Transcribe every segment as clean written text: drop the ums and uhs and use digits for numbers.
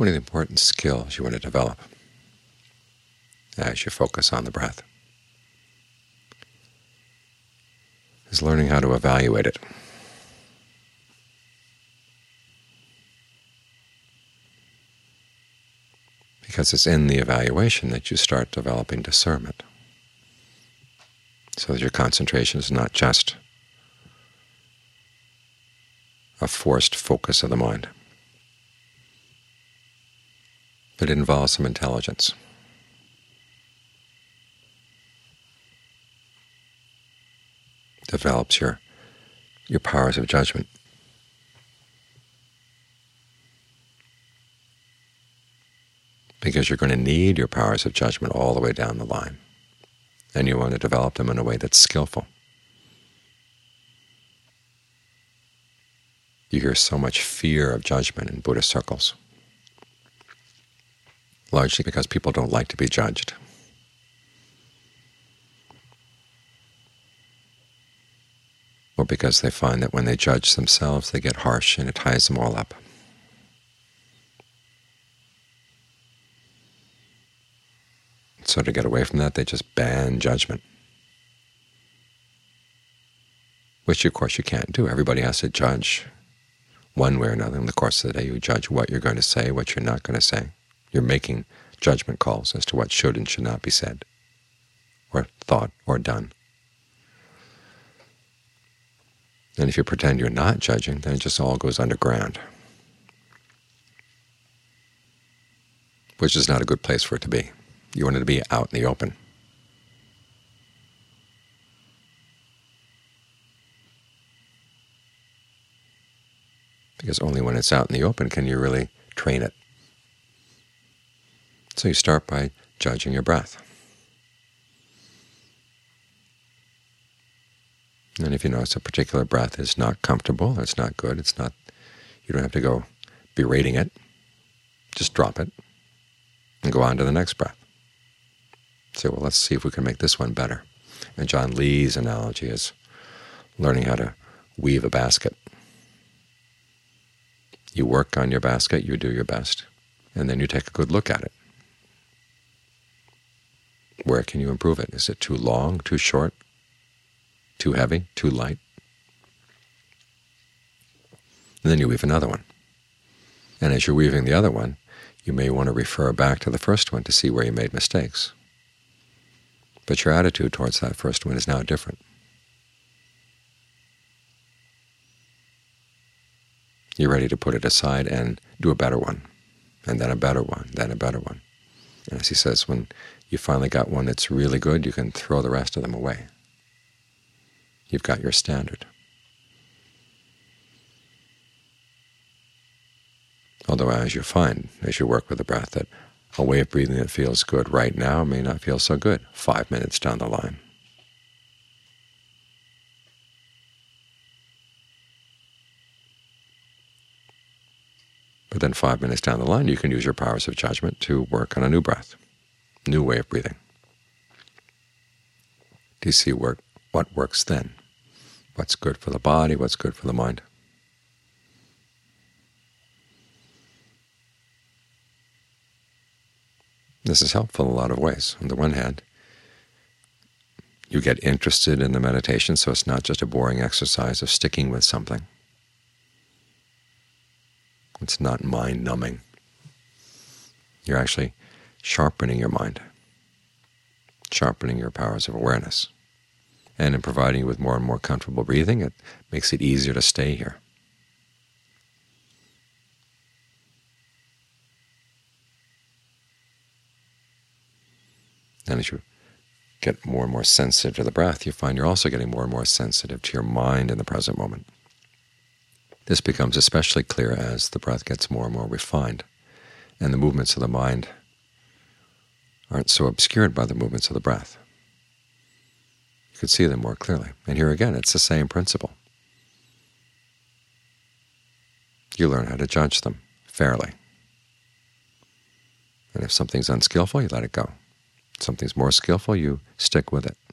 one of the important skills you want to develop as you focus on the breath is learning how to evaluate it. Because it's in the evaluation that you start developing discernment, so that your concentration is not just a forced focus of the mind, but it involves some intelligence. Develops your powers of judgment. Because you're going to need your powers of judgment all the way down the line, and you want to develop them in a way that's skillful. You hear so much fear of judgment in Buddhist circles, largely because people don't like to be judged. Or because they find that when they judge themselves, they get harsh and it ties them all up. So to get away from that, they just ban judgment, which of course you can't do. Everybody has to judge one way or another. In the course of the day, you judge what you're going to say, what you're not going to say. You're making judgment calls as to what should and should not be said, or thought, or done. And if you pretend you're not judging, then it just all goes underground, which is not a good place for it to be. You want it to be out in the open. Because only when it's out in the open can you really train it. So you start by judging your breath. And if you notice a particular breath is not comfortable, it's not good, it's not, you don't have to go berating it. Just drop it and go on to the next breath. Say, well, let's see if we can make this one better. And John Lee's analogy is learning how to weave a basket. You work on your basket, you do your best, and then you take a good look at it. Where can you improve it? Is it too long, too short, too heavy, too light? And then you weave another one. And as you're weaving the other one, you may want to refer back to the first one to see where you made mistakes. But your attitude towards that first one is now different. You're ready to put it aside and do a better one, and then a better one, then a better one. And as he says, when you finally got one that's really good, you can throw the rest of them away. You've got your standard. Although as you find, as you work with the breath, that a way of breathing that feels good right now may not feel so good 5 minutes down the line. But then 5 minutes down the line, you can use your powers of judgment to work on a new breath, new way of breathing. Do you see what works then? What's good for the body, what's good for the mind? This is helpful in a lot of ways. On the one hand, you get interested in the meditation, so it's not just a boring exercise of sticking with something. It's not mind-numbing. You're actually sharpening your mind, sharpening your powers of awareness. And in providing you with more and more comfortable breathing, it makes it easier to stay here. And as you get more and more sensitive to the breath, you find you're also getting more and more sensitive to your mind in the present moment. This becomes especially clear as the breath gets more and more refined, and the movements of the mind aren't so obscured by the movements of the breath. You could see them more clearly. And here again, it's the same principle. You learn how to judge them fairly. And if something's unskillful, you let it go. If something's more skillful, you stick with it.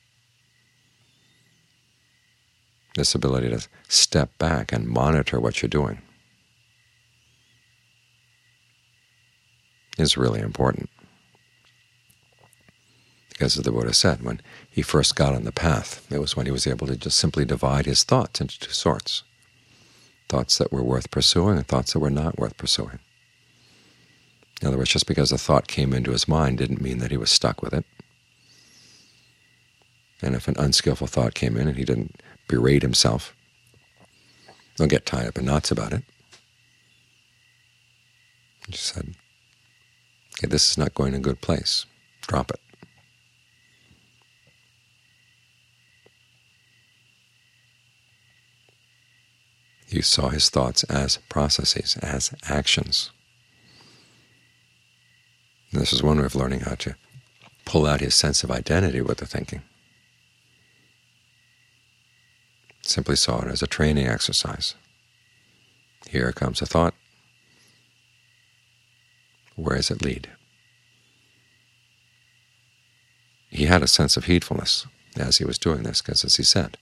This ability to step back and monitor what you're doing is really important. Because as the Buddha said, when he first got on the path, it was when he was able to just simply divide his thoughts into two sorts: thoughts that were worth pursuing and thoughts that were not worth pursuing. In other words, just because a thought came into his mind didn't mean that he was stuck with it. And if an unskillful thought came in and he didn't berate himself, don't get tied up in knots about it. He just said, okay, this is not going in a good place. Drop it. He saw his thoughts as processes, as actions. And this is one way of learning how to pull out his sense of identity with the thinking. Simply saw it as a training exercise. Here comes a thought. Where does it lead? He had a sense of heedfulness as he was doing this, because as he said,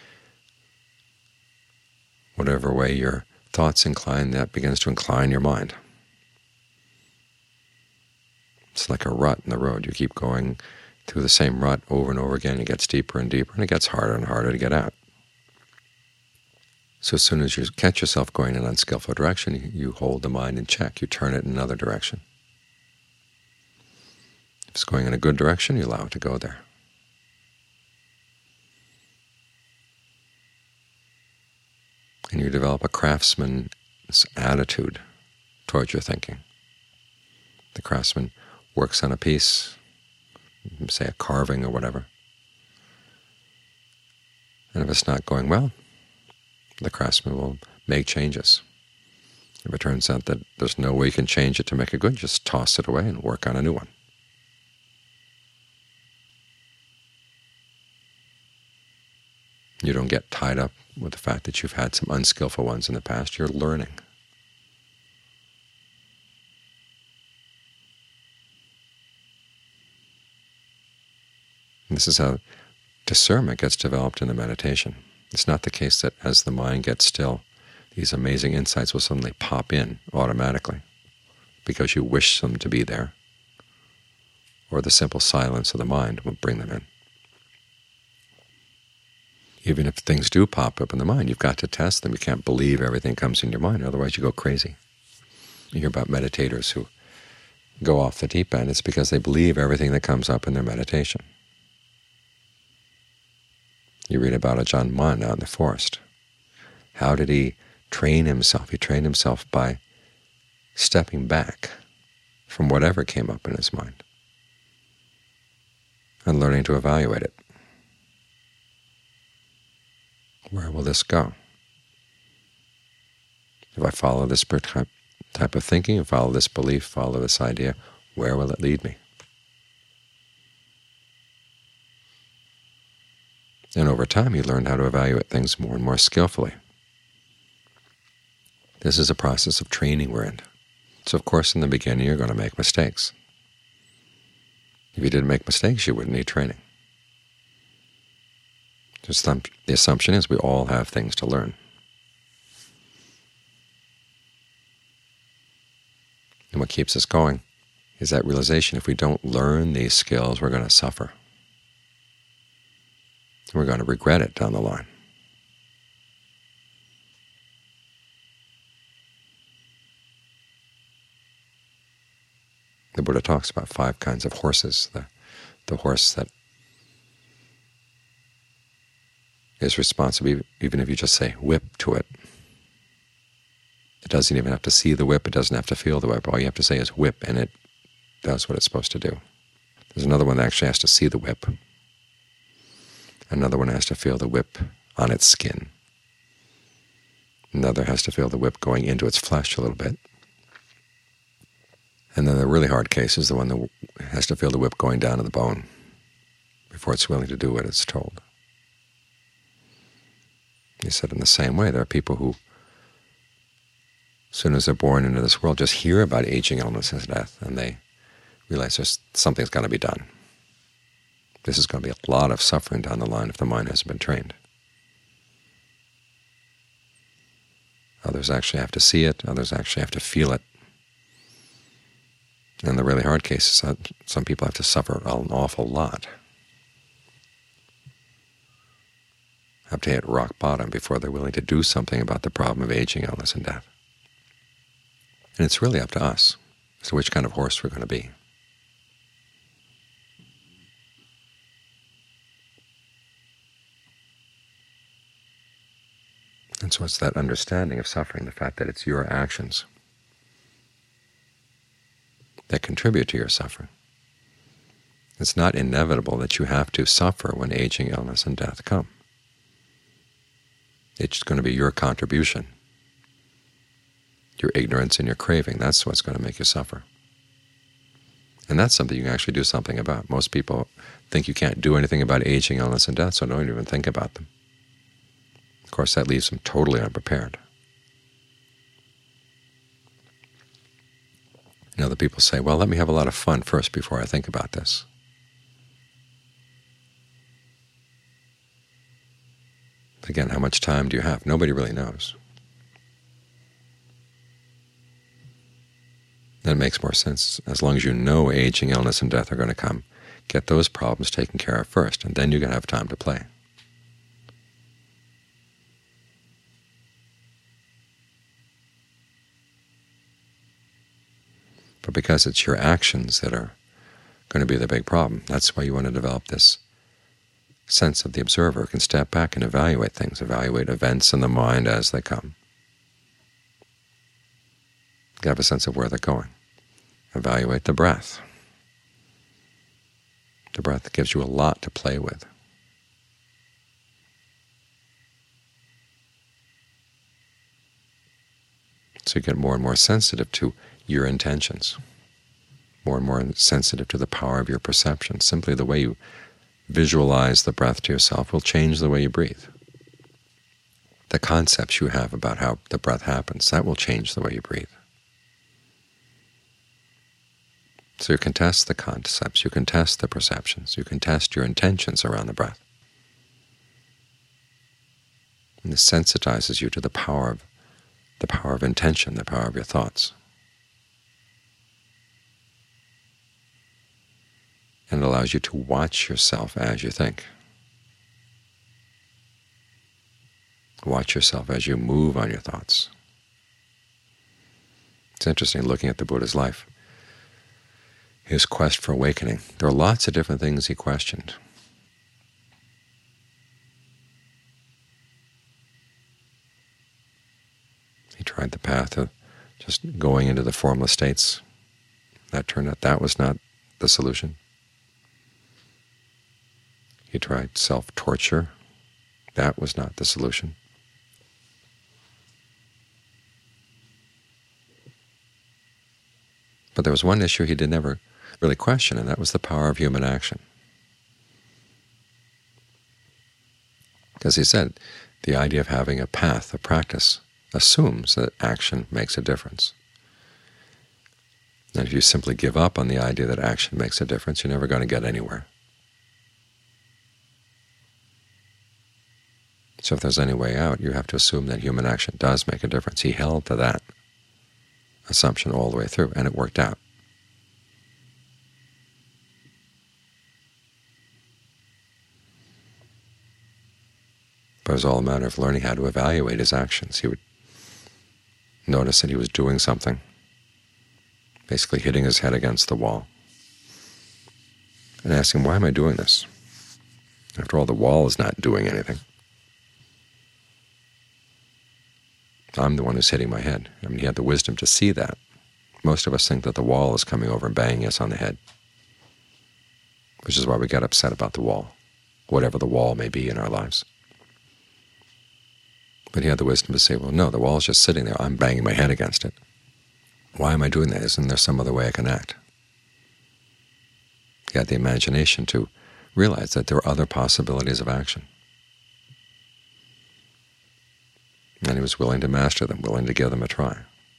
whatever way your thoughts incline, that begins to incline your mind. It's like a rut in the road. You keep going through the same rut over and over again. It gets deeper and deeper, and it gets harder and harder to get out. So as soon as you catch yourself going in an unskillful direction, you hold the mind in check. You turn it in another direction. If it's going in a good direction, you allow it to go there. And you develop a craftsman's attitude towards your thinking. The craftsman works on a piece, say a carving or whatever, and if it's not going well, the craftsman will make changes. If it turns out that there's no way you can change it to make it good, just toss it away and work on a new one. You don't get tied up with the fact that you've had some unskillful ones in the past. You're learning. And this is how discernment gets developed in the meditation. It's not the case that as the mind gets still, these amazing insights will suddenly pop in automatically because you wish them to be there, or the simple silence of the mind will bring them in. Even if things do pop up in the mind, you've got to test them. You can't believe everything comes in your mind, otherwise you go crazy. You hear about meditators who go off the deep end. It's because they believe everything that comes up in their meditation. You read about Ajahn Mun out in the forest. How did he train himself? He trained himself by stepping back from whatever came up in his mind and learning to evaluate it. Where will this go? If I follow this type of thinking, follow this belief, follow this idea, where will it lead me? And over time you learn how to evaluate things more and more skillfully. This is a process of training we're in. So of course in the beginning you're going to make mistakes. If you didn't make mistakes, you wouldn't need training. The assumption is we all have things to learn. And what keeps us going is that realization if we don't learn these skills, we're going to suffer. We're going to regret it down the line. The Buddha talks about 5 kinds of horses. The horse that is responsible, even if you just say whip to it. It doesn't even have to see the whip, it doesn't have to feel the whip. All you have to say is whip, and it does what it's supposed to do. There's another one that actually has to see the whip. Another one has to feel the whip on its skin. Another has to feel the whip going into its flesh a little bit. And then the really hard case is the one that has to feel the whip going down to the bone before it's willing to do what it's told. He said in the same way, there are people who, as soon as they're born into this world, just hear about aging, illness, and death, and they realize something's got to be done. This is going to be a lot of suffering down the line if the mind hasn't been trained. Others actually have to see it. Others actually have to feel it. In the really hard cases, some people have to suffer an awful lot, have to hit rock bottom before they're willing to do something about the problem of aging, illness, and death. And it's really up to us as to which kind of horse we're going to be. And so it's that understanding of suffering, the fact that it's your actions that contribute to your suffering. It's not inevitable that you have to suffer when aging, illness, and death come. It's going to be your contribution, your ignorance and your craving. That's what's going to make you suffer. And that's something you can actually do something about. Most people think you can't do anything about aging, illness, and death, so don't even think about them. Of course, that leaves them totally unprepared. And other people say, well, let me have a lot of fun first before I think about this. Again, how much time do you have? Nobody really knows. That makes more sense. As long as you know aging, illness, and death are going to come, get those problems taken care of first, and then you're going to have time to play. But because it's your actions that are going to be the big problem, that's why you want to develop this sense of the observer who can step back and evaluate things, evaluate events in the mind as they come. You have a sense of where they're going. Evaluate the breath. The breath gives you a lot to play with. So you get more and more sensitive to your intentions, more and more sensitive to the power of your perception. Simply the way you visualize the breath to yourself will change the way you breathe. The concepts you have about how the breath happens, that will change the way you breathe. So you can test the concepts, you can test the perceptions, you can test your intentions around the breath. And this sensitizes you to the power of intention, the power of your thoughts. And it allows you to watch yourself as you think. Watch yourself as you move on your thoughts. It's interesting looking at the Buddha's life, his quest for awakening. There are lots of different things he questioned. He tried the path of just going into the formless states. That turned out that was not the solution. He tried self-torture. That was not the solution. But there was one issue he did never really question, and that was the power of human action. Because he said the idea of having a path, a practice, assumes that action makes a difference. And if you simply give up on the idea that action makes a difference, you're never going to get anywhere. So if there's any way out, you have to assume that human action does make a difference. He held to that assumption all the way through, and it worked out. But it was all a matter of learning how to evaluate his actions. He would notice that he was doing something, basically hitting his head against the wall, and asking, why am I doing this? After all, the wall is not doing anything. I'm the one who's hitting my head. I mean, he had the wisdom to see that. Most of us think that the wall is coming over and banging us on the head, which is why we get upset about the wall, whatever the wall may be in our lives. But he had the wisdom to say, well, no, the wall is just sitting there. I'm banging my head against it. Why am I doing that? Isn't there some other way I can act? He had the imagination to realize that there are other possibilities of action. And he was willing to master them, willing to give them a try.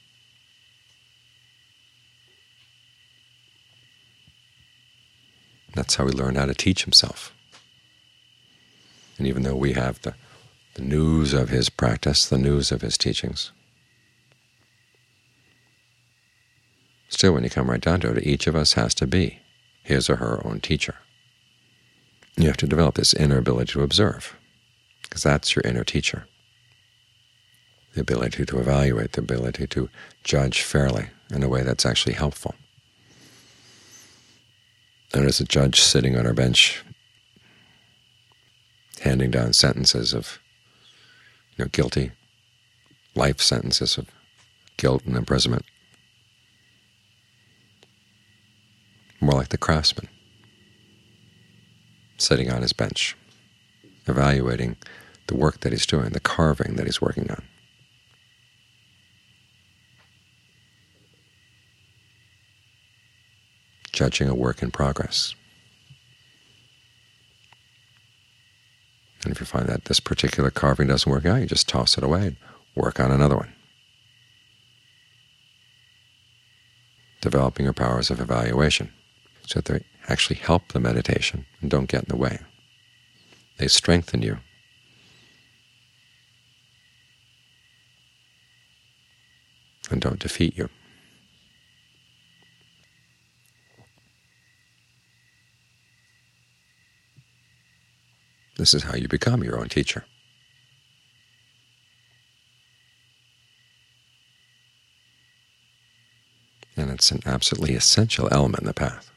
That's how he learned how to teach himself. And even though we have the news of his practice, the news of his teachings, Still, when you come right down to it, each of us has to be his or her own teacher. You have to develop this inner ability to observe, because that's your inner teacher. The ability to evaluate, the ability to judge fairly in a way that's actually helpful. And as a judge sitting on our bench, handing down sentences of guilty, life sentences of guilt and imprisonment, more like the craftsman sitting on his bench, evaluating the work that he's doing, the carving that he's working on. Judging a work in progress. And if you find that this particular carving doesn't work out, you just toss it away and work on another one. Developing your powers of evaluation so that they actually help the meditation and don't get in the way. They strengthen you. And don't defeat you. This is how you become your own teacher. And it's an absolutely essential element in the path.